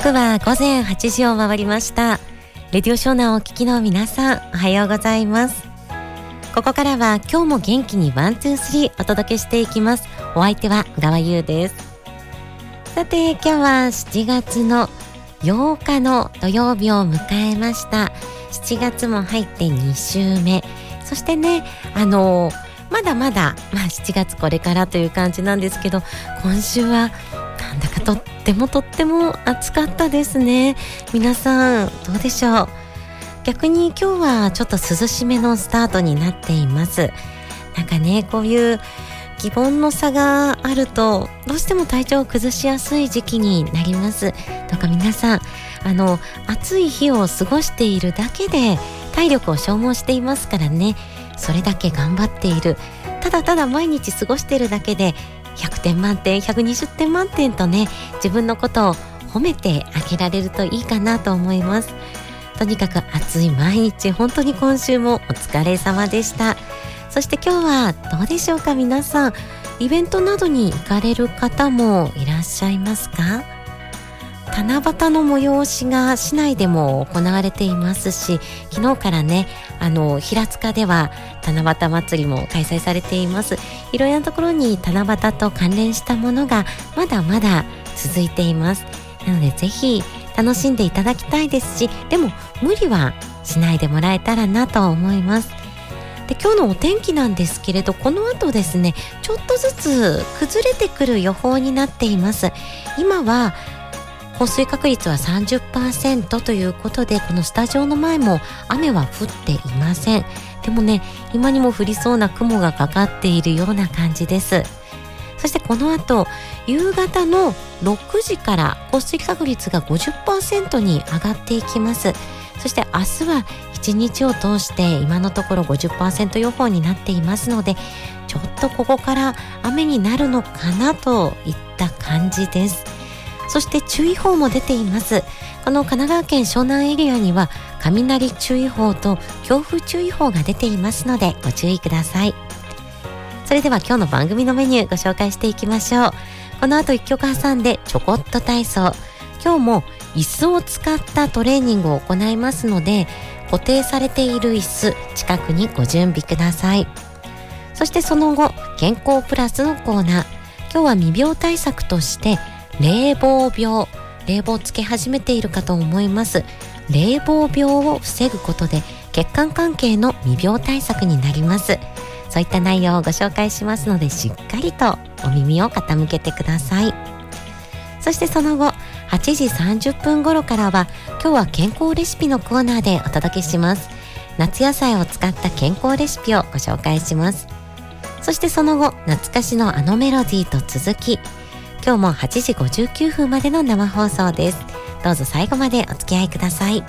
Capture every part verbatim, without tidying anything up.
刻は午前はちじを回りました。レディオ湘南をお聞きの皆さん、おはようございます。ここからは今日も元気にワン、ツー、スリーお届けしていきます。お相手は小川優です。さて、今日はしちがつのようかの土曜日を迎えました。しちがつも入ってに週目。そしてね、あのー、まだまだ、まあ、しちがつこれからという感じなんですけど、今週はなんだかとってもとっても暑かったですね。皆さんどうでしょう。逆に今日はちょっと涼しめのスタートになっています。なんかね、こういう気温の差があるとどうしても体調を崩しやすい時期になります。どうか皆さん、あの暑い日を過ごしているだけで体力を消耗していますからね。それだけ頑張っている、ただただ毎日過ごしているだけでひゃくてん満点、ひゃくにじゅってん満点とね、自分のことを褒めてあげられるといいかなと思います。とにかく暑い毎日、本当に今週もお疲れ様でした。そして今日はどうでしょうか。皆さんイベントなどに行かれる方もいらっしゃいますか。七夕の催しが市内でも行われていますし、昨日からね、あの平塚では七夕祭りも開催されています。いろいろなところに七夕と関連したものがまだまだ続いています。なのでぜひ楽しんでいただきたいですし、でも無理はしないでもらえたらなと思います。で、今日のお天気なんですけれど、この後ですね、ちょっとずつ崩れてくる予報になっています。今は降水確率は さんじゅっパーセント ということで、このスタジオの前も雨は降っていません。でもね、今にも降りそうな雲がかかっているような感じです。そしてこの後夕方のろくじから降水確率が ごじゅっパーセント に上がっていきます。そして明日はいちにちを通して今のところ ごじゅっパーセント 予報になっていますので、ちょっとここから雨になるのかなといった感じです。そして注意報も出ています。この神奈川県湘南エリアには雷注意報と強風注意報が出ていますのでご注意ください。それでは今日の番組のメニューご紹介していきましょう。この後いっきょく挟んでちょこっと体操。今日も椅子を使ったトレーニングを行いますので、固定されている椅子近くにご準備ください。そしてその後健康プラスのコーナー。今日は未病対策として冷房病、冷房つけ始めているかと思います。冷房病を防ぐことで血管関係の未病対策になります。そういった内容をご紹介しますので、しっかりとお耳を傾けてください。そしてその後はちじさんじゅっぷん頃からは、今日は健康レシピのコーナーでお届けします。夏野菜を使った健康レシピをご紹介します。そしてその後懐かしのあのメロディーと続き、今日もはちじごじゅうきゅうふんまでの生放送です。どうぞ最後までお付き合いください。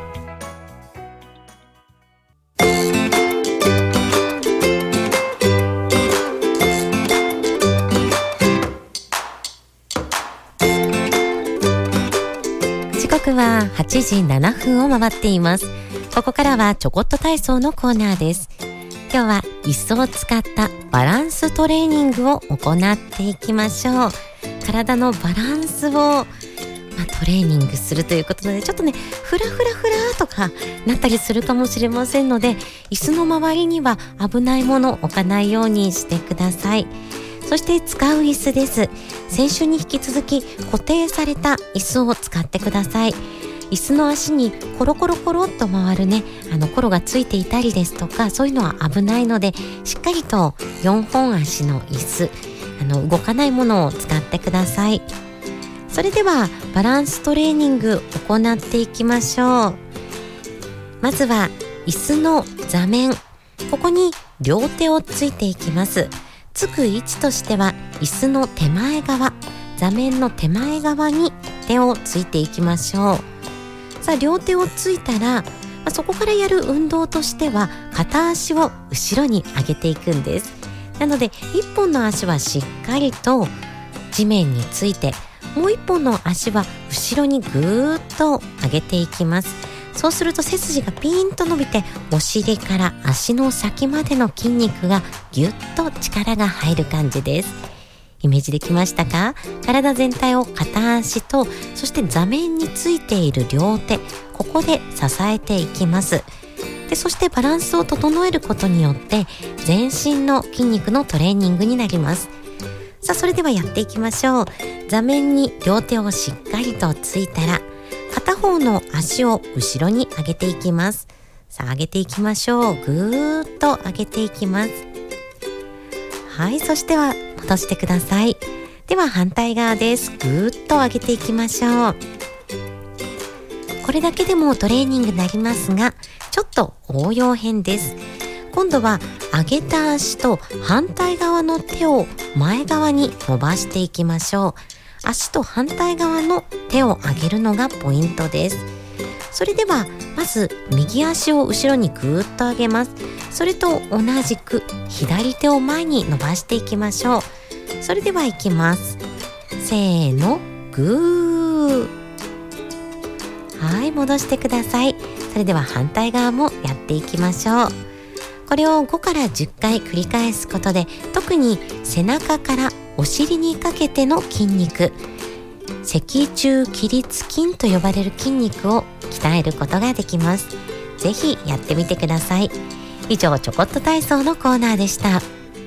時刻ははちじななふんを回っています。ここからはちょこっと体操のコーナーです。今日は椅子を使ったバランストレーニングを行っていきましょう。体のバランスを、まあ、トレーニングするということで、ちょっとねフラフラフラとかなったりするかもしれませんので、椅子の周りには危ないものを置かないようにしてください。そして使う椅子です。先週に引き続き固定された椅子を使ってください。椅子の足にコロコロコロっと回るね、あのコロがついていたりですとか、そういうのは危ないので、しっかりとよんほん足の椅子、あの動かないものを使ってください。それではバランストレーニング行っていきましょう。まずは椅子の座面、ここに両手をついていきます。つく位置としては椅子の手前側、座面の手前側に手をついていきましょう。さあ、両手をついたら、まあ、そこからやる運動としては片足を後ろに上げていくんです。なので一本の足はしっかりと地面について、もう一本の足は後ろにぐーっと上げていきます。そうすると背筋がピーンと伸びて、お尻から足の先までの筋肉がぎゅっと力が入る感じです。 イメージできましたか？体全体を片足と、そして座面についている両手、ここで支えていきます。で、そしてバランスを整えることによって全身の筋肉のトレーニングになります。さあ、それではやっていきましょう。座面に両手をしっかりとついたら、片方の足を後ろに上げていきます。さあ、上げていきましょう。ぐーっと上げていきます。はい、そしては戻してください。では反対側です。ぐーっと上げていきましょう。これだけでもトレーニングになりますが、ちょっと応用編です。今度は上げた足と反対側の手を前側に伸ばしていきましょう。足と反対側の手を上げるのがポイントです。それではまず右足を後ろにぐーっと上げます。それと同じく左手を前に伸ばしていきましょう。それではいきます。せーの、ぐー。はい、戻してください。それでは反対側もやっていきましょう。これをごからじゅっかい繰り返すことで、特に背中からお尻にかけての筋肉、脊柱起立筋と呼ばれる筋肉を鍛えることができます。ぜひやってみてください。以上、ちょこっと体操のコーナーでした。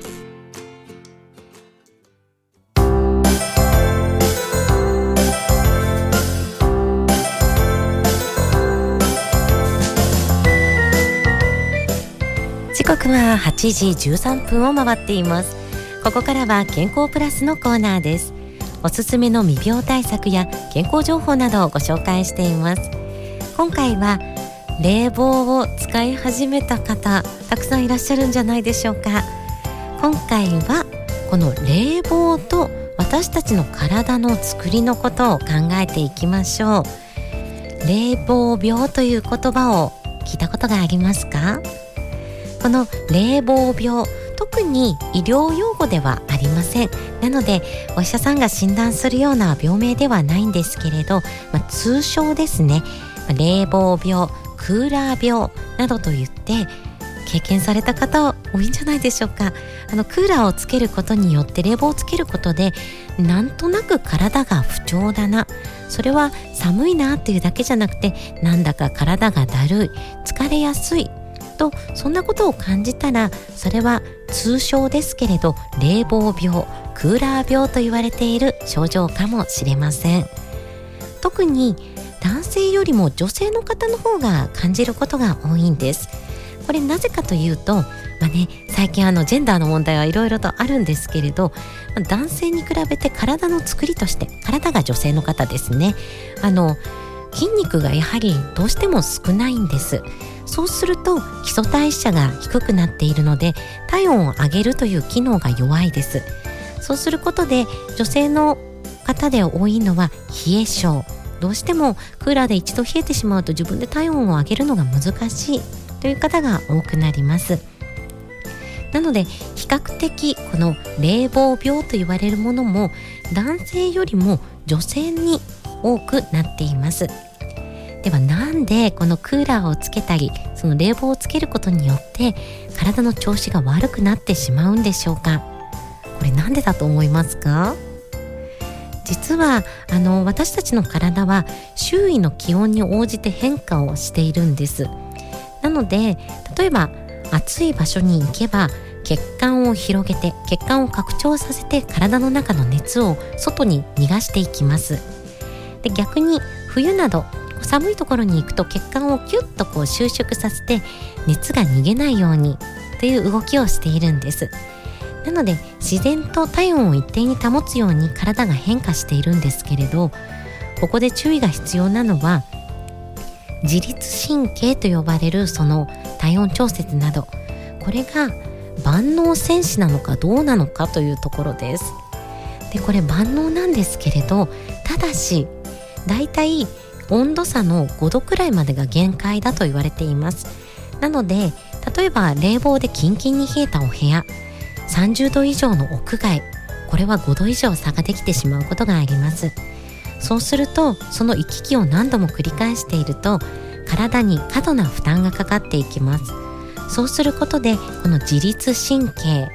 時刻ははちじじゅうさんぷんを回っています。ここからは健康プラスのコーナーです。おすすめの未病対策や健康情報などをご紹介しています。今回は冷房を使い始めた方、たくさんいらっしゃるんじゃないでしょうか。今回はこの冷房と私たちの体の作りのことを考えていきましょう。冷房病という言葉を聞いたことがありますか？この冷房病、特に医療用語ではありません。なのでお医者さんが診断するような病名ではないんですけれど、まあ、通称ですね。冷房病、クーラー病などと言って経験された方多いんじゃないでしょうか。あのクーラーをつけることによって、冷房をつけることでなんとなく体が不調だな、それは寒いなっていうだけじゃなくて、なんだか体がだるい、疲れやすいと、そんなことを感じたら、それは通称ですけれど冷房病、クーラー病と言われている症状かもしれません。特に男性よりも女性の方の方が感じることが多いんです。これなぜかというと、まあね、最近あのジェンダーの問題はいろいろとあるんですけれど、男性に比べて体の作りとして、体が女性の方ですね、あの筋肉がやはりどうしても少ないんです。そうすると基礎代謝が低くなっているので、体温を上げるという機能が弱いです。そうすることで女性の方で多いのは冷え性。どうしてもクーラーで一度冷えてしまうと自分で体温を上げるのが難しいという方が多くなります。なので比較的この冷房病と言われるものも男性よりも女性に多くなっています。ではなんでこのクーラーをつけたり、その冷房をつけることによって体の調子が悪くなってしまうんでしょうか。これなんでだと思いますか？実はあの私たちの体は周囲の気温に応じて変化をしているんです。なので例えば暑い場所に行けば血管を広げて、血管を拡張させて体の中の熱を外に逃がしていきます。で、逆に冬など寒いところに行くと血管をキュッとこう収縮させて熱が逃げないようにという動きをしているんです。なので自然と体温を一定に保つように体が変化しているんですけれど、ここで注意が必要なのは自律神経と呼ばれるその体温調節など、これが万能戦士なのかどうなのかというところです。で、これ万能なんですけれど、ただしだいたい温度差のごどくらいまでが限界だと言われています。なので例えば冷房でキンキンに冷えたお部屋、さんじゅうど以上の屋外、これはごど以上差ができてしまうことがあります。そうするとその行き来を何度も繰り返していると体に過度な負担がかかっていきます。そうすることでこの自律神経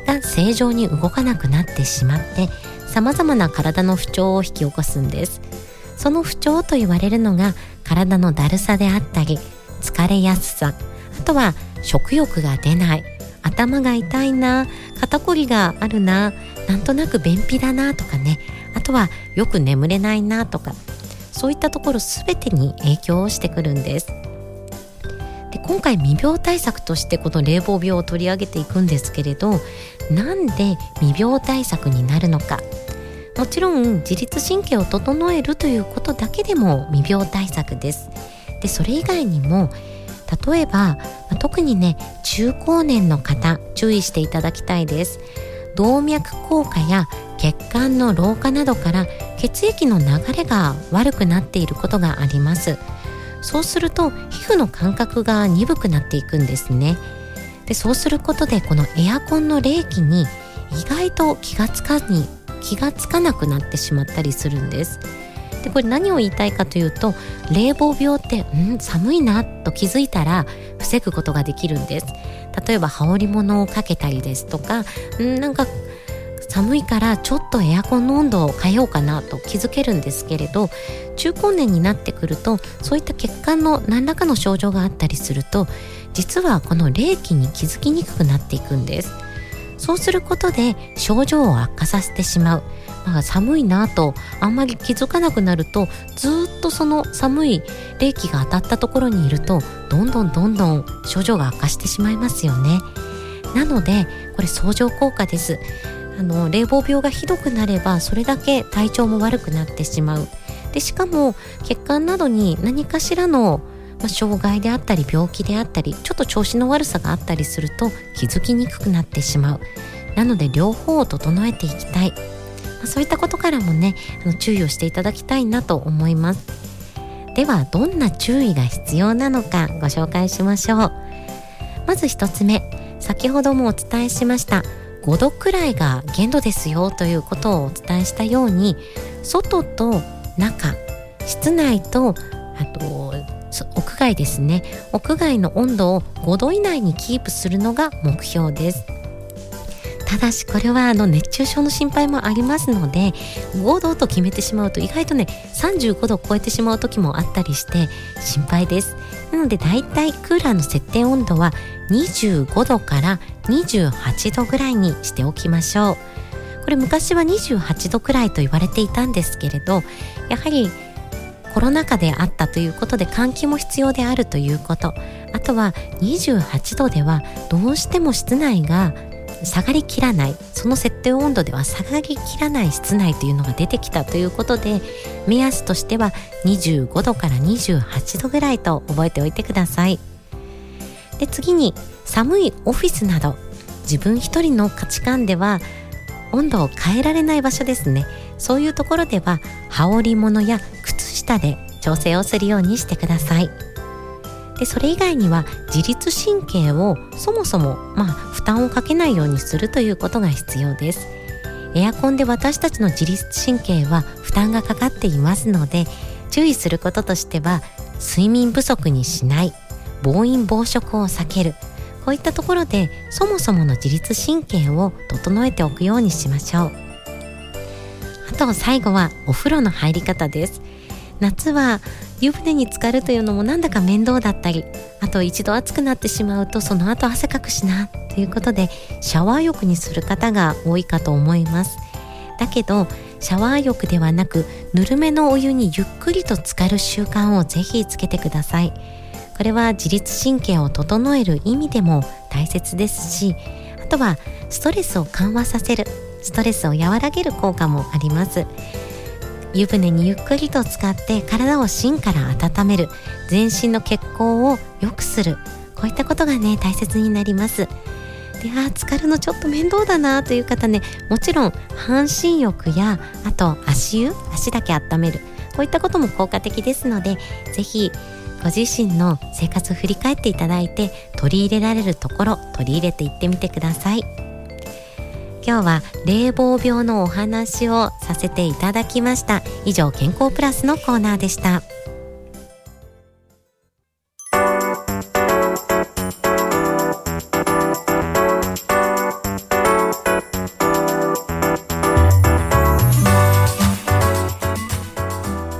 が正常に動かなくなってしまって様々な体の不調を引き起こすんです。その不調と言われるのが体のだるさであったり、疲れやすさ、あとは食欲が出ない、頭が痛いな、肩こりがあるな、なんとなく便秘だなとかね、あとはよく眠れないなとか、そういったところすべてに影響をしてくるんです。で、今回未病対策としてこの冷房病を取り上げていくんですけれど、なんで未病対策になるのか。もちろん自律神経を整えるということだけでも未病対策です。で、それ以外にも例えば特にね、中高年の方注意していただきたいです。動脈硬化や血管の老化などから血液の流れが悪くなっていることがあります。そうすると皮膚の感覚が鈍くなっていくんですね。で、そうすることでこのエアコンの冷気に意外と気がつかに気がつかなくなってしまったりするんです。で、これ何を言いたいかというと、冷房病ってん寒いなと気づいたら防ぐことができるんです。例えば羽織物をかけたりですとか、んなんか寒いからちょっとエアコンの温度を変えようかなと気づけるんですけれど、中高年になってくるとそういった血管の何らかの症状があったりすると、実はこの冷気に気づきにくくなっていくんです。そうすることで症状を悪化させてしまう。まあ、寒いなとあんまり気づかなくなると、ずっとその寒い冷気が当たったところにいると、どんどんどんどん症状が悪化してしまいますよね。なのでこれ相乗効果です。あの冷房病がひどくなればそれだけ体調も悪くなってしまう。で、しかも血管などに何かしらのまあ、障害であったり病気であったり、ちょっと調子の悪さがあったりすると気づきにくくなってしまう。なので両方を整えていきたい、まあ、そういったことからもね、あの注意をしていただきたいなと思います。ではどんな注意が必要なのかご紹介しましょう。まず一つ目、先ほどもお伝えしましたごどくらいが限度ですよということをお伝えしたように、外と中、室内とあと屋外ですね、屋外の温度をごど以内にキープするのが目標です。ただしこれはあの熱中症の心配もありますので、ごどと決めてしまうと意外とねさんじゅうごどを超えてしまう時もあったりして心配です。なのでだいたいクーラーの設定温度はにじゅうごどからにじゅうはちどぐらいにしておきましょう。これ昔はにじゅうはちどくらいと言われていたんですけれど、やはりコロナ禍であったということで換気も必要であるということ、あとはにじゅうはちどではどうしても室内が下がりきらない、その設定温度では下がりきらない室内というのが出てきたということで、目安としてはにじゅうごどからにじゅうはちどぐらいと覚えておいてください。で、次に寒いオフィスなど自分一人の価値観では温度を変えられない場所ですね。そういうところでは羽織物や靴下で調整をするようにしてください。で、それ以外には自律神経をそもそもまあ負担をかけないようにするということが必要です。エアコンで私たちの自律神経は負担がかかっていますので、注意することとしては睡眠不足にしない、暴飲暴食を避ける、こういったところでそもそもの自律神経を整えておくようにしましょう。あと最後はお風呂の入り方です。夏は湯船に浸かるというのもなんだか面倒だったり、あと一度暑くなってしまうとその後汗かくしなということでシャワー浴にする方が多いかと思います。だけどシャワー浴ではなくぬるめのお湯にゆっくりと浸かる習慣をぜひつけてください。これは自律神経を整える意味でも大切ですし、あとはストレスを緩和させる、ストレスを和らげる効果もあります。湯船にゆっくりと浸かって体を芯から温める、全身の血行を良くする、こういったことがね大切になります。で、あー浸かるのちょっと面倒だなという方ね、もちろん半身浴やあと足湯、足だけ温める、こういったことも効果的ですので、ぜひご自身の生活を振り返っていただいて取り入れられるところ取り入れていってみてください。今日は冷房病のお話をさせていただきました。以上、健康プラスのコーナーでした。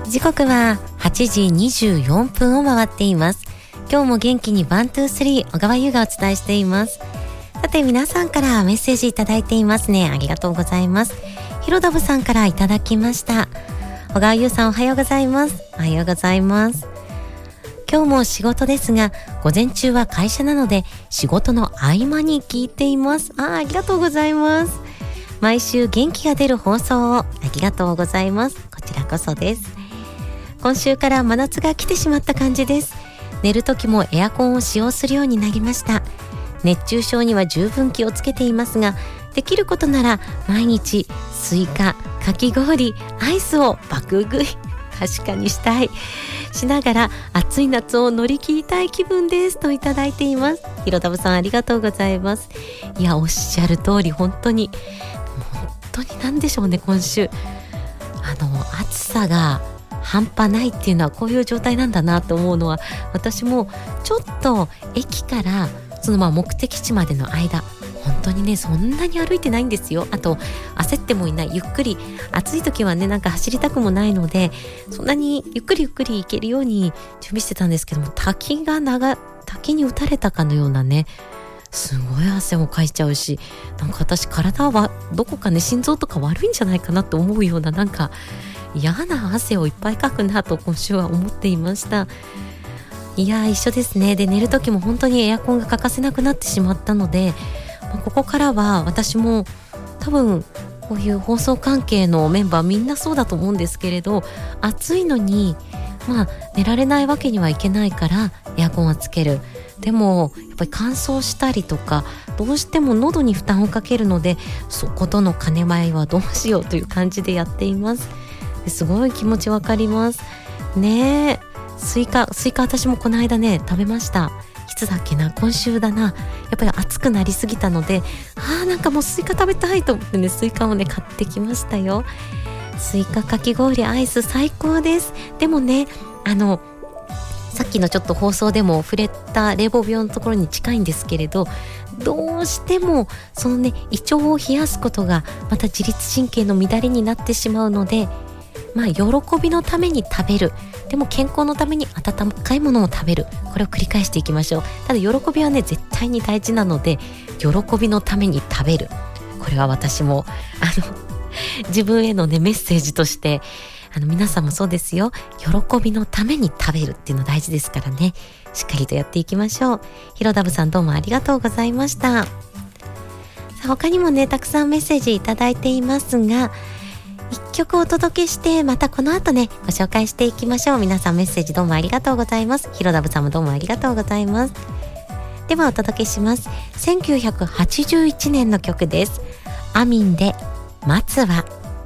時刻ははちじにじゅうよんぷんを回っています。今日も元気にワン、ツー、スリー小川優がお伝えしています。さて皆さんからメッセージいただいていますね。ありがとうございます。ひろだぶさんからいただきました。小川優さんおはようございます。おはようございます。今日も仕事ですが午前中は会社なので仕事の合間に聞いています。あ、ありがとうございます。毎週元気が出る放送をありがとうございます。こちらこそです。今週から真夏が来てしまった感じです。寝る時もエアコンを使用するようになりました。熱中症には十分気をつけていますが、できることなら毎日スイカ、かき氷、アイスを爆食い確かにしたいしながら暑い夏を乗り切りたい気分ですといただいています。ひろたぶさんありがとうございます。いや、おっしゃる通り本当に本当に何でしょうね、今週あの暑さが半端ないっていうのはこういう状態なんだなと思うのは、私もちょっと駅からそのまあ目的地までの間本当にねそんなに歩いてないんですよ。あと焦ってもいない、ゆっくり、暑い時はねなんか走りたくもないのでそんなにゆっくりゆっくり行けるように準備してたんですけども、滝が長滝に打たれたかのようなね、すごい汗もかいちゃうし、なんか私体はどこかね心臓とか悪いんじゃないかなと思うような、なんか嫌な汗をいっぱいかくなと今週は思っていました。いや一緒ですね。で寝る時も本当にエアコンが欠かせなくなってしまったので、まあ、ここからは私も多分こういう放送関係のメンバーみんなそうだと思うんですけれど、暑いのにまあ寝られないわけにはいけないからエアコンはつける。でもやっぱり乾燥したりとかどうしても喉に負担をかけるので、そことの兼ね合いはどうしようという感じでやっています。すごい気持ちわかりますね。えスイカスイカ私もこの間ね食べました。いつだっけな、今週だな。やっぱり暑くなりすぎたので、あーなんかもうスイカ食べたいと思ってね、スイカをね買ってきましたよ。スイカ、かき氷、アイス最高です。でもねあのさっきのちょっと放送でも触れた冷房病のところに近いんですけれど、どうしてもそのね胃腸を冷やすことがまた自律神経の乱れになってしまうので、まあ喜びのために食べる、でも健康のために温かいものを食べる、これを繰り返していきましょう。ただ喜びはね絶対に大事なので、喜びのために食べる、これは私もあの自分へのねメッセージとして、あの皆さんもそうですよ。喜びのために食べるっていうの大事ですからね、しっかりとやっていきましょう。ひろだぶさんどうもありがとうございました。さあ他にもねたくさんメッセージいただいていますが、一曲お届けしてまたこの後ねご紹介していきましょう。皆さんメッセージどうもありがとうございます。ひろだぶさんもどうもありがとうございます。ではお届けします。せんきゅうひゃくはちじゅういちねんの曲です。アミンで松は。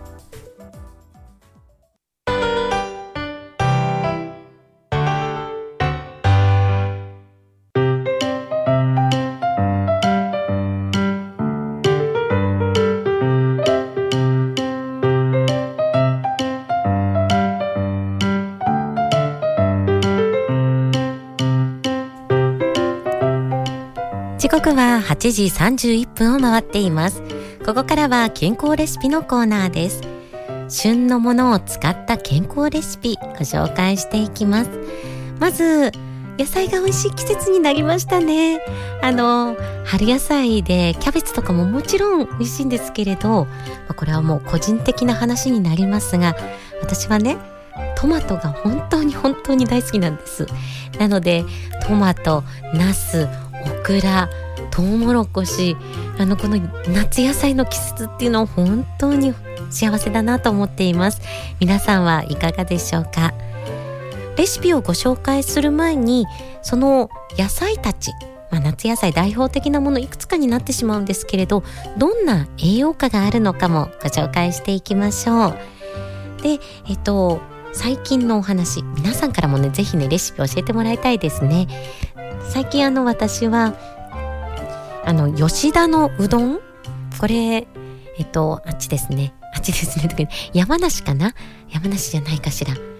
時刻ははちじさんじゅういっぷんを回っています。ここからは健康レシピのコーナーです。旬のものを使った健康レシピご紹介していきます。まず野菜が美味しい季節になりましたね。あの春野菜でキャベツとかももちろん美味しいんですけれど、これはもう個人的な話になりますが、私はねトマトが本当に本当に大好きなんです。なのでトマト、ナス、オクラ、トウモロコシ、あのこの夏野菜の季節っていうのは本当に幸せだなと思っています。皆さんはいかがでしょうか。レシピをご紹介する前にその野菜たち、まあ、夏野菜代表的なものいくつかになってしまうんですけれど、どんな栄養価があるのかもご紹介していきましょう。で、えっと最近のお話、皆さんからもねぜひねレシピ教えてもらいたいですね。最近あの私はあの吉田のうどん、これえっとあっちですねあっちですね山梨かな、山梨じゃないかしら、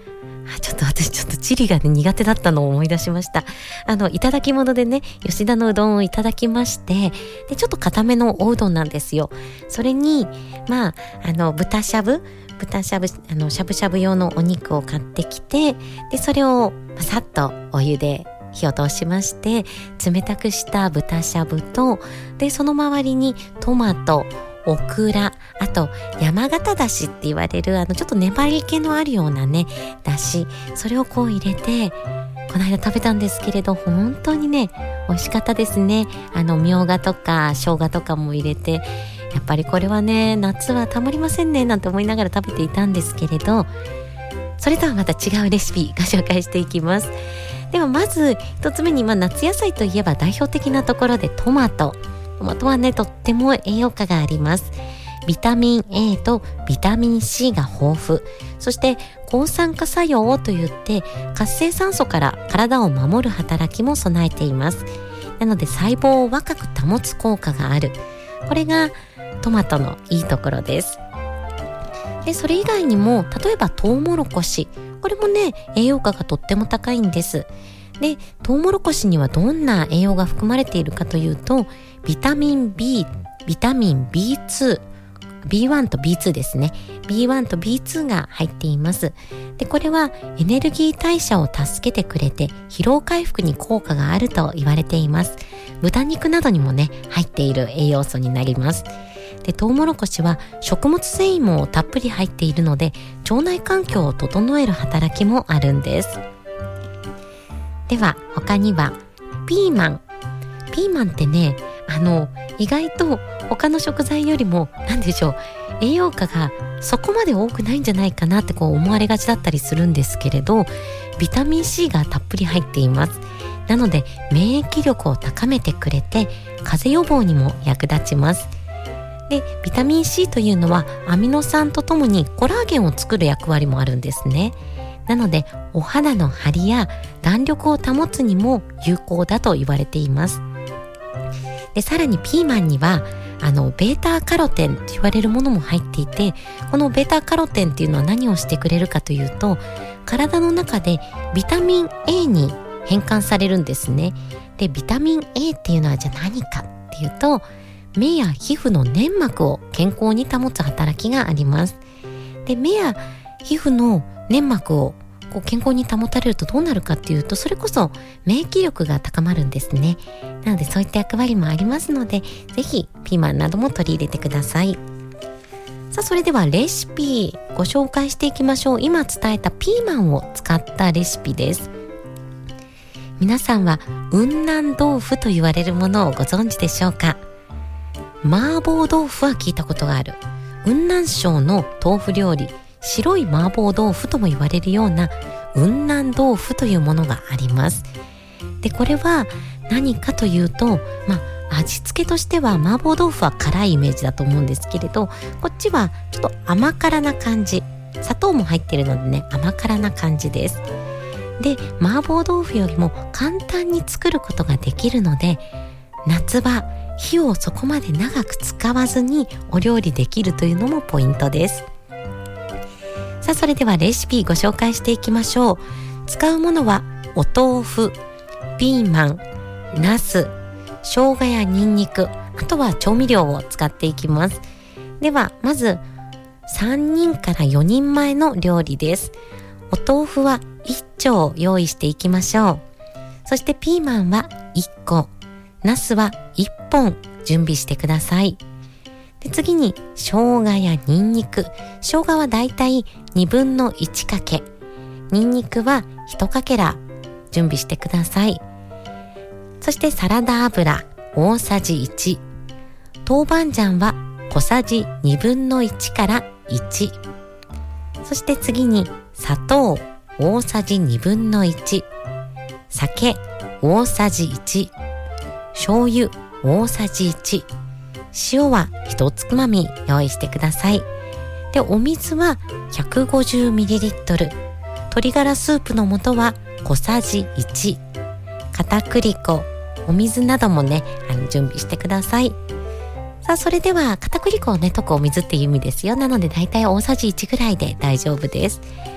あ、ちょっと私ちょっとチリがね苦手だったのを思い出しました。あのいただき物でね吉田のうどんをいただきまして、でちょっと固めのおうどんなんですよ。それにまああの豚しゃぶ豚しゃぶあのしゃぶしゃぶ用のお肉を買ってきて、でそれをさっとお湯で火を通しまして、冷たくした豚しゃぶと、でその周りにトマト、オクラ、あと山形だしって言われるあのちょっと粘り気のあるようなねだし、それをこう入れてこの間食べたんですけれど、本当にね美味しかったですね。あのみょうがとか生姜とかも入れて、やっぱりこれはね夏はたまりませんねなんて思いながら食べていたんですけれど、それとはまた違うレシピご紹介していきます。ではまず一つ目に、まあ、夏野菜といえば代表的なところでトマトトマトはねとっても栄養価があります。ビタミン A とビタミン C が豊富、そして抗酸化作用といって活性酸素から体を守る働きも備えています。なので細胞を若く保つ効果がある、これがトマトのいいところです。でそれ以外にも例えばトウモロコシ、これもね栄養価がとっても高いんです。でトウモロコシにはどんな栄養が含まれているかというと、ビタミン B、ビタミン ビーツー、ビーワン と ビーツー ですね。ビーワン と ビーツー が入っています。でこれはエネルギー代謝を助けてくれて疲労回復に効果があると言われています。豚肉などにもね入っている栄養素になります。でトウモロコシは食物繊維もたっぷり入っているので腸内環境を整える働きもあるんです。では他にはピーマン。ピーマンってねあの意外と他の食材よりも何でしょう、栄養価がそこまで多くないんじゃないかなってこう思われがちだったりするんですけれど、ビタミン C がたっぷり入っています。なので免疫力を高めてくれて風邪予防にも役立ちます。でビタミン C というのはアミノ酸とともにコラーゲンを作る役割もあるんですね。なのでお肌の張りや弾力を保つにも有効だと言われています。でさらにピーマンにはあのベータカロテンと言われるものも入っていて、このベータカロテンっていうのは何をしてくれるかというと、体の中でビタミン A に変換されるんですね。でビタミン A っていうのはじゃあ何かっていうと、目や皮膚の粘膜を健康に保つ働きがあります。で目や皮膚の粘膜をこう健康に保たれるとどうなるかっていうと、それこそ免疫力が高まるんですね。なのでそういった役割もありますので、ぜひピーマンなども取り入れてください。さあそれではレシピご紹介していきましょう。今伝えたピーマンを使ったレシピです。皆さんは雲南豆腐と言われるものをご存知でしょうか。麻婆豆腐は聞いたことがある。雲南省の豆腐料理、白い麻婆豆腐とも言われるような雲南豆腐というものがあります。でこれは何かというと、まあ味付けとしては麻婆豆腐は辛いイメージだと思うんですけれど、こっちはちょっと甘辛な感じ、砂糖も入っているのでね甘辛な感じです。で麻婆豆腐よりも簡単に作ることができるので、夏場火をそこまで長く使わずにお料理できるというのもポイントです。さあそれではレシピご紹介していきましょう。使うものはお豆腐、ピーマン、ナス、生姜やニンニク、あとは調味料を使っていきます。ではまずさんにんからよにんまえの料理です。お豆腐はいっ丁用意していきましょう。そしてピーマンはいっこ、ナスはいっぽん準備してください。で次に生姜やニンニク、生姜はだいたいにぶんのいちかけ、ニンニクはいちかけら準備してください。そしてサラダ油大さじいち、豆板醤は小さじにぶんのいちからいち、そして次に砂糖大さじにぶんのいち、酒大さじいち、醤油大さじいち、塩はひとつまみ用意してください。でお水は ひゃくごじゅうミリリットル、鶏ガラスープの素は小さじいち、片栗粉、お水などもねあの準備してください。さあそれでは片栗粉をね溶くお水っていう意味ですよ。なのでだいたい大さじいちぐらいで大丈夫です。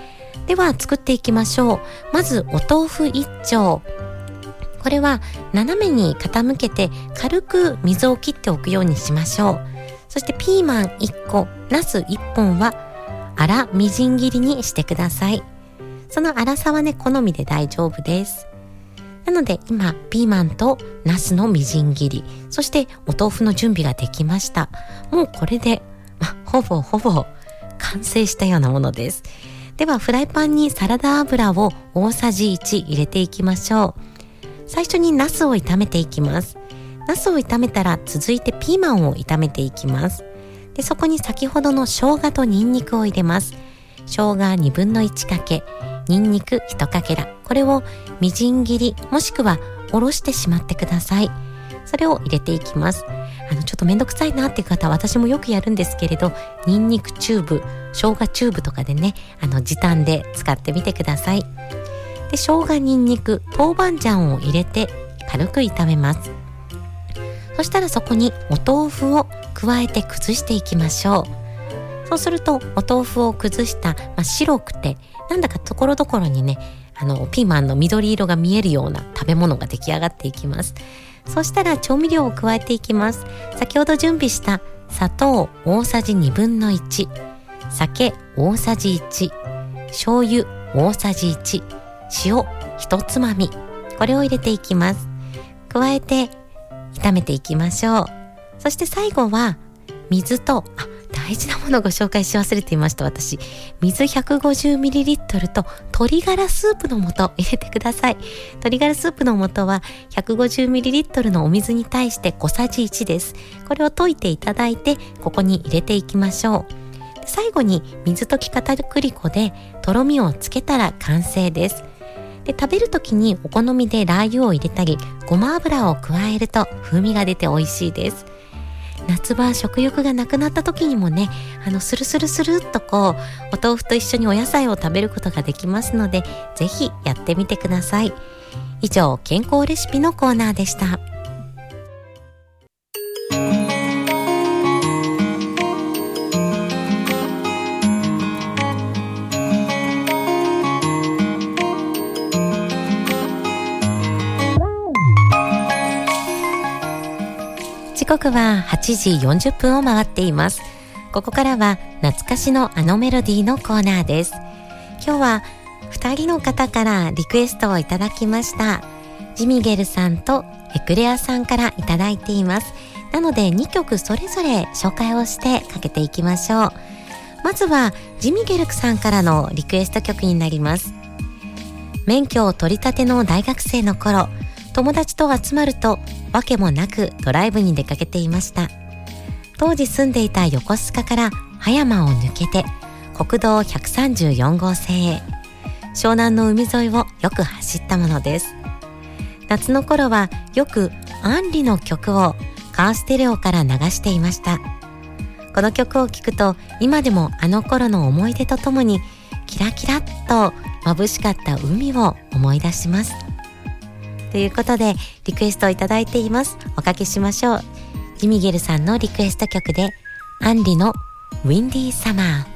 では作っていきましょう。まずお豆腐いっ丁。これは斜めに傾けて軽く水を切っておくようにしましょう。そしてピーマンいっこ、ナスいっぽんは粗みじん切りにしてください。その粗さはね、好みで大丈夫です。なので今ピーマンとナスのみじん切り、そしてお豆腐の準備ができました。もうこれで、ま、ほぼほぼ完成したようなものです。ではフライパンにサラダ油を大さじいち入れていきましょう。最初にナスを炒めていきます。ナスを炒めたら続いてピーマンを炒めていきます。で、そこに先ほどの生姜とニンニクを入れます。生姜にぶんのいちかけ、ニンニクいちかけら。これをみじん切りもしくはおろしてしまってください。それを入れていきます。あのちょっとめんどくさいなっていう方は私もよくやるんですけれど、ニンニクチューブ、生姜チューブとかでね、あの時短で使ってみてください。で、生姜、ニンニク、豆板醤を入れて軽く炒めます。そしたらそこにお豆腐を加えて崩していきましょう。そうするとお豆腐を崩した、まあ、白くてなんだかところどころにね、あのピーマンの緑色が見えるような食べ物が出来上がっていきます。そしたら調味料を加えていきます。先ほど準備した砂糖大さじにぶんのいち、酒大さじいち、醤油大さじいち、塩ひとつまみ、これを入れていきます。加えて炒めていきましょう。そして最後は水と、あ、大事なものをご紹介し忘れていました。私、水 ひゃくごじゅうミリリットル と鶏ガラスープの素入れてください。鶏ガラスープの素は ひゃくごじゅうミリリットル のお水に対して小さじいちです。これを溶いていただいてここに入れていきましょう。最後に水溶き片栗粉でとろみをつけたら完成です。で、食べるときにお好みでラー油を入れたりごま油を加えると風味が出て美味しいです。夏場食欲がなくなった時にもね、あのスルスルスルっとこうお豆腐と一緒にお野菜を食べることができますので、ぜひやってみてください。以上、健康レシピのコーナーでした。時刻ははちじよんじゅっぷんを回っています。ここからは懐かしのあのメロディーのコーナーです。今日はふたりの方からリクエストをいただきました。ジミゲルさんとエクレアさんからいただいています。なのでにきょくそれぞれ紹介をしてかけていきましょう。まずはジミゲルさんからのリクエスト曲になります。免許を取り立ての大学生の頃、友達と集まるとわけもなくドライブに出かけていました。当時住んでいた横須賀から葉山を抜けて国道ひゃくさんじゅうよんごうせいへ、湘南の海沿いをよく走ったものです。夏の頃はよくアンリの曲をカーステレオから流していました。この曲を聴くと今でもあの頃の思い出とともにキラキラっと眩しかった海を思い出します。ということでリクエストをいただいています。おかけしましょう。ジミゲルさんのリクエスト曲でアンリのウィンディーサマー。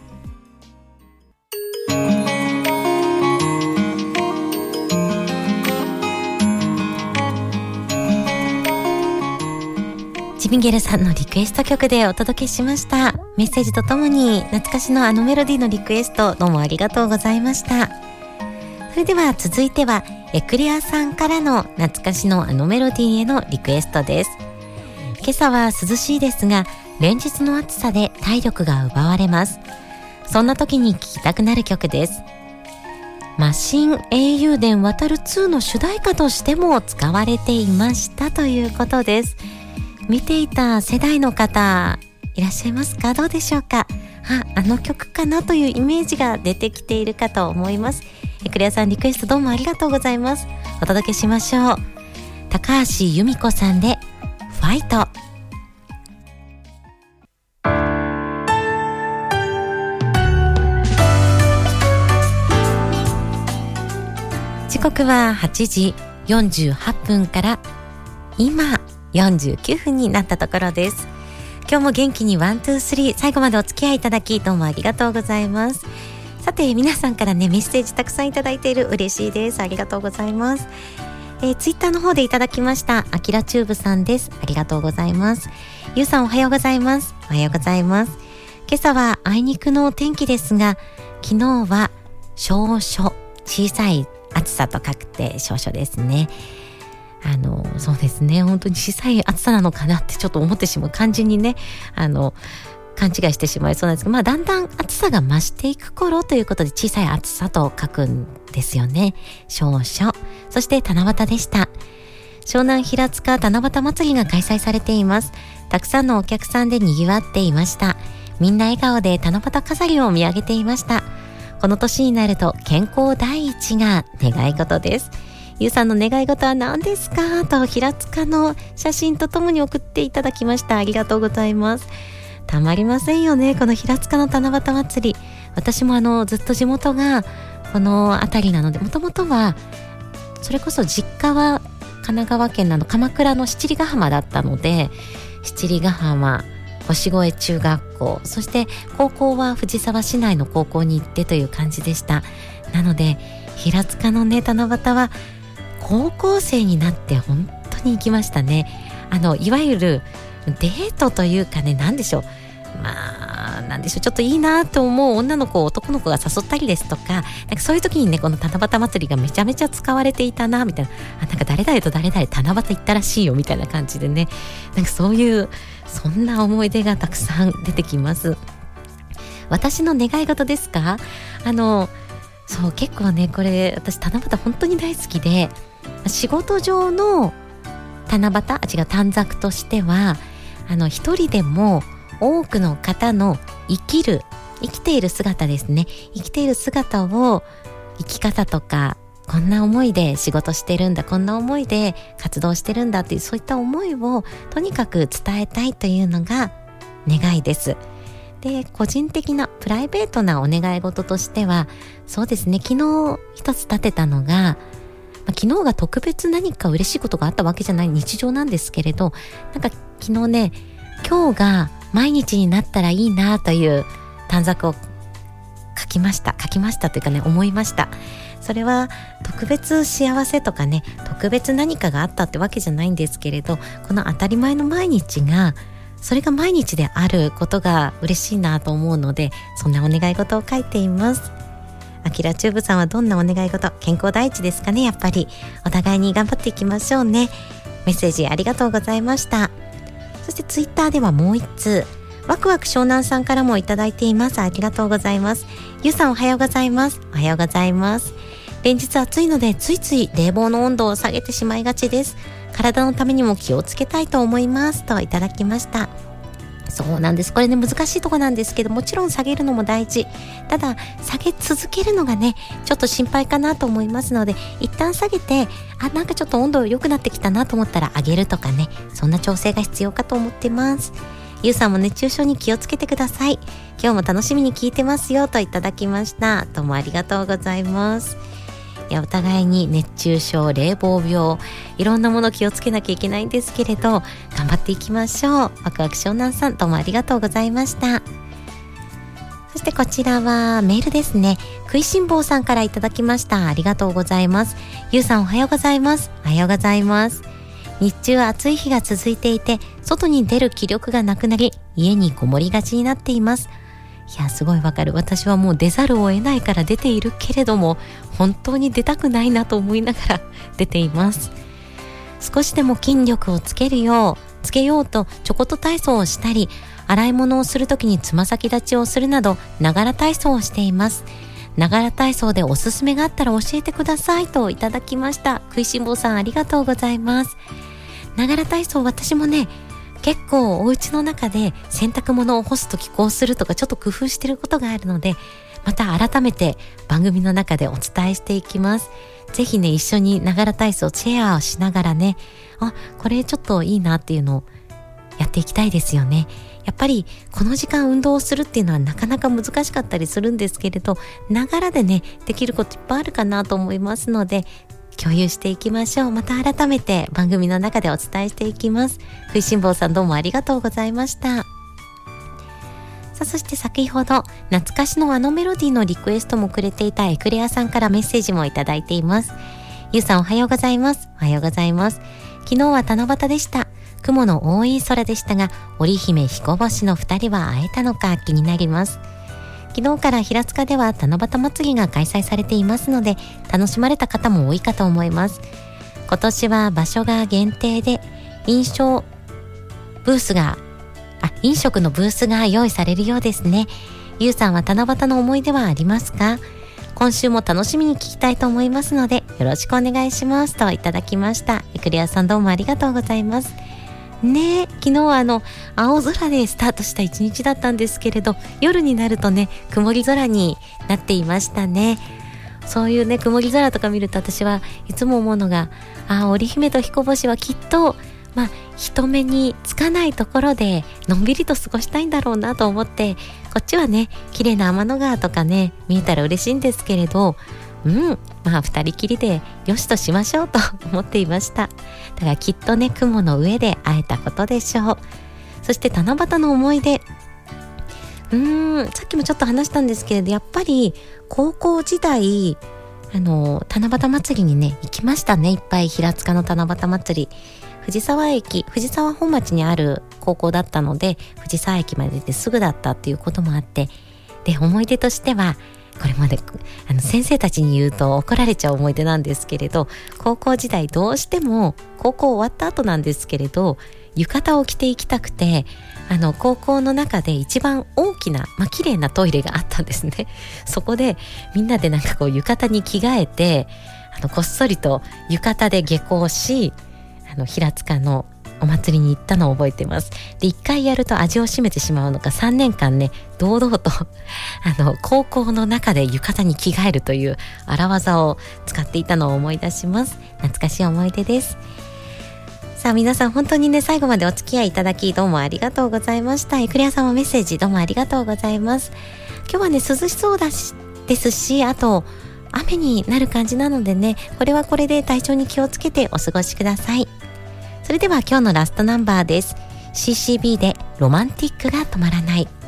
ジミゲルさんのリクエスト曲でお届けしました。メッセージとともに懐かしのあのメロディーのリクエスト、どうもありがとうございました。それでは続いてはエクレアさんからの懐かしのあのメロディーへのリクエストです。今朝は涼しいですが連日の暑さで体力が奪われます。そんな時に聴きたくなる曲です。マシン英雄伝渡るツーの主題歌としても使われていましたということです。見ていた世代の方いらっしゃいますか？どうでしょうか？あ、あの曲かなというイメージが出てきているかと思います。エクレアさんリクエストどうもありがとうございます。お届けしましょう。高橋由美子さんでファイト。時刻ははちじよんじゅうはっぷんから今よんじゅうきゅうふんになったところです。今日も元気にワンツースリー最後までお付き合いいただきどうもありがとうございます。 さて皆さんからねメッセージたくさんいただいている、嬉しいです。ありがとうございます。えー、ツイッターの方でいただきました。あきらチューブさんです。ありがとうございます。ゆうさんおはようございます。おはようございます。今朝はあいにくのお天気ですが、昨日は少々、小さい暑さと書くて少々ですね。あのそうですね、本当に小さい暑さなのかなってちょっと思ってしまう感じにね、あの勘違いしてしまいそうなんですけど、まあだんだん暑さが増していく頃ということで、小さい暑さと書くんですよね。少々。そして七夕でした。湘南平塚七夕祭りが開催されています。たくさんのお客さんで賑わっていました。みんな笑顔で七夕飾りを見上げていました。この年になると健康第一が願い事です。ゆうさんの願い事は何ですかと平塚の写真とともに送っていただきました。ありがとうございます。たまりませんよね、この平塚の七夕祭り。私もあのずっと地元がこの辺りなので、もともとはそれこそ実家は神奈川県の鎌倉の七里ヶ浜だったので、七里ヶ浜星越中学校、そして高校は藤沢市内の高校に行ってという感じでした。なので平塚のね七夕は高校生になって本当に行きましたね。あのいわゆるデートというかね、なんでしょう、まあなんでしょう、ちょっといいなと思う女の子を男の子が誘ったりですとか、なんかそういう時にね、この七夕祭りがめちゃめちゃ使われていたなみたいな、あ、なんか誰々と誰々七夕行ったらしいよみたいな感じでね、なんかそういうそんな思い出がたくさん出てきます。私の願い事ですか？あのそう結構ね、これ私七夕本当に大好きで、仕事上の七夕、あ違う短冊としては、あの一人でも多くの方の生きる生きている姿ですね、生きている姿を、生き方とか、こんな思いで仕事してるんだ、こんな思いで活動してるんだっていう、そういった思いをとにかく伝えたいというのが願いです。で、個人的なプライベートなお願い事としては、そうですね、昨日一つ立てたのが、まあ、昨日が特別何か嬉しいことがあったわけじゃない日常なんですけれど、なんか昨日ね、今日が毎日になったらいいなという短冊を書きました書きましたというかね、思いました。それは特別幸せとかね、特別何かがあったってわけじゃないんですけれど、この当たり前の毎日が、それが毎日であることが嬉しいなと思うので、そんなお願い事を書いています。あきらチューブさんはどんなお願い事？健康第一ですかね。やっぱりお互いに頑張っていきましょうね。メッセージありがとうございました。そしてツイッターではもう一通、ワクワク湘南さんからもいただいています。ありがとうございます。ゆうさんおはようございます。おはようございます。連日暑いのでついつい冷房の温度を下げてしまいがちです。体のためにも気をつけたいと思いますといただきました。そうなんです。これね、難しいとこなんですけど、もちろん下げるのも大事。ただ下げ続けるのがね、ちょっと心配かなと思いますので、一旦下げて、あ、なんかちょっと温度良くなってきたなと思ったら上げるとかね、そんな調整が必要かと思ってます。ゆうさんも熱中症に気をつけてください。今日も楽しみに聞いてますよといただきました。どうもありがとうございます。いや、お互いに熱中症、冷房病、いろんなもの気をつけなきゃいけないんですけれど、頑張っていきましょう。ワクワク湘南さん、どうもありがとうございました。そしてこちらはメールですね。食いしん坊さんからいただきました。ありがとうございます。ゆうさんおはようございます。おはようございます。日中暑い日が続いていて、外に出る気力がなくなり、家にこもりがちになっています。いや、すごいわかる。私はもう出ざるを得ないから出ているけれども、本当に出たくないなと思いながら出ています。少しでも筋力をつけるようつけようとちょこっと体操をしたり、洗い物をするときにつま先立ちをするなど、ながら体操をしています。ながら体操でおすすめがあったら教えてくださいといただきました。食いしん坊さん、ありがとうございます。ながら体操、私もね、結構お家の中で洗濯物を干すときこうするとか、ちょっと工夫してることがあるので、また改めて番組の中でお伝えしていきます。ぜひね、一緒にながら体操チェアをしながらね、あ、これちょっといいなっていうのをやっていきたいですよね。やっぱりこの時間運動をするっていうのはなかなか難しかったりするんですけれど、ながらでね、できることいっぱいあるかなと思いますので、共有していきましょう。また改めて番組の中でお伝えしていきます。食いしん坊さん、どうもありがとうございました。さあ、そして先ほど懐かしのあのメロディーのリクエストもくれていたエクレアさんからメッセージもいただいています。ゆうさんおはようございます。おはようございます。昨日は七夕でした。雲の多い空でしたが、織姫彦星のふたりは会えたのか気になります。昨日から平塚では七夕祭りが開催されていますので、楽しまれた方も多いかと思います。今年は場所が限定で飲食ブースがあ飲食のブースが用意されるようですね。ゆうさんは七夕の思い出はありますか？今週も楽しみに聞きたいと思いますのでよろしくお願いしますといただきました。エクレアさんどうもありがとうございますね。昨日はあの青空でスタートした一日だったんですけれど、夜になるとね曇り空になっていましたね。そういうね曇り空とか見ると私はいつも思うのが、あ織姫と彦星はきっとまあ人目につかないところでのんびりと過ごしたいんだろうなと思って、こっちはね綺麗な天の川とかね見えたら嬉しいんですけれど、うんまあ二人きりでよしとしましょうと思っていました。だからきっとね雲の上で会えたことでしょう。そして七夕の思い出、うーんさっきもちょっと話したんですけれど、やっぱり高校時代あの七夕祭りにね行きましたね。いっぱい平塚の七夕祭り、藤沢駅藤沢本町にある高校だったので藤沢駅まで出てすぐだったっていうこともあって、で思い出としてはこれまであの先生たちに言うと怒られちゃう思い出なんですけれど、高校時代どうしても高校終わった後なんですけれど浴衣を着ていきたくて、あの高校の中で一番大きな、まあ綺麗なトイレがあったんですね。そこでみんなでなんかこう浴衣に着替えて、あのこっそりと浴衣で下校し、あの平塚のお祭りに行ったのを覚えています。で一回やると味を占めてしまうのかさんねんかんね堂々とあの高校の中で浴衣に着替えるという荒技を使っていたのを思い出します。懐かしい思い出です。さあ皆さん本当にね最後までお付き合いいただきどうもありがとうございました。エクレアさんもメッセージどうもありがとうございます。今日はね涼しそうだしですし、あと雨になる感じなのでね、これはこれで体調に気をつけてお過ごしください。それでは今日のラストナンバーです。 シーシービー でロマンティックが止まらない。